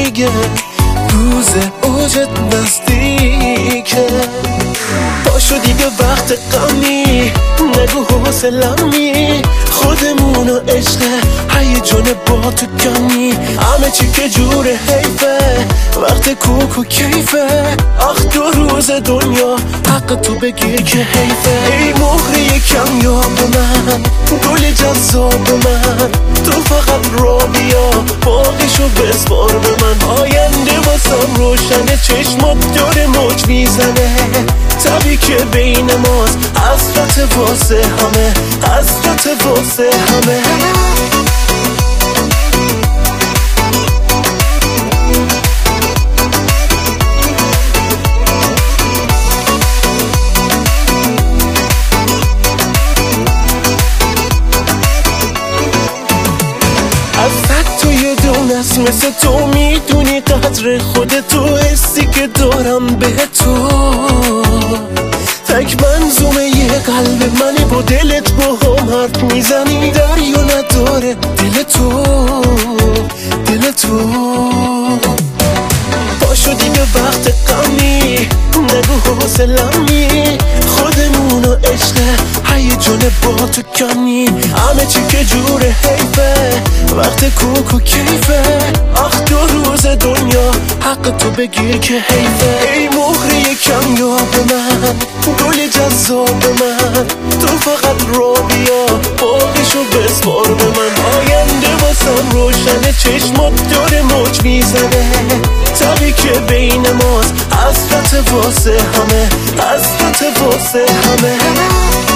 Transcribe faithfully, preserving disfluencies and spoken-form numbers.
دیگه روز اوجت نزدیکه. پاشو دیگه وقت غمی، نگو حوصله‌می، خودمونو عشق هیجان با تو کمی. همه چی که جوره حیفه، وقت کوک و کیفه. آخ دو روز دنیا حق تو بگیر که حیفه. ای مهری کمیاب من، گل جذاب من، تو فقط را بیا باقیشو بسپار به من. آینده واسم روشنه، چشمات داره موج میزنه. تبی که بین ماست حسرت واسه همه، حسرت واسه همه. از تو یه دونست مثل تو، میدونی قدر خودتو، حسی که دارم به تو. تک منظومه یه قلب منی، با دلت با هم حرف میزنی. دریا نداره دل تو، دل تو. پاشو دیگه وقت غمی، نگو حوصله‌می، خودمونو عشق هیجان با تو کمی. همه چی که جوره حیفه، وقت کوک و کیفه. آخ دو روز دنیا حق تو بگیر که حیفه. ای مهری کمیاب من، گل جذاب من، تو فقط را بیا باقیشو بسپار به من. آینده واسم روشنه، چشمات داره موج میزنه. تبی که بین ماست حسرت واسه همه، حسرت واسه همه.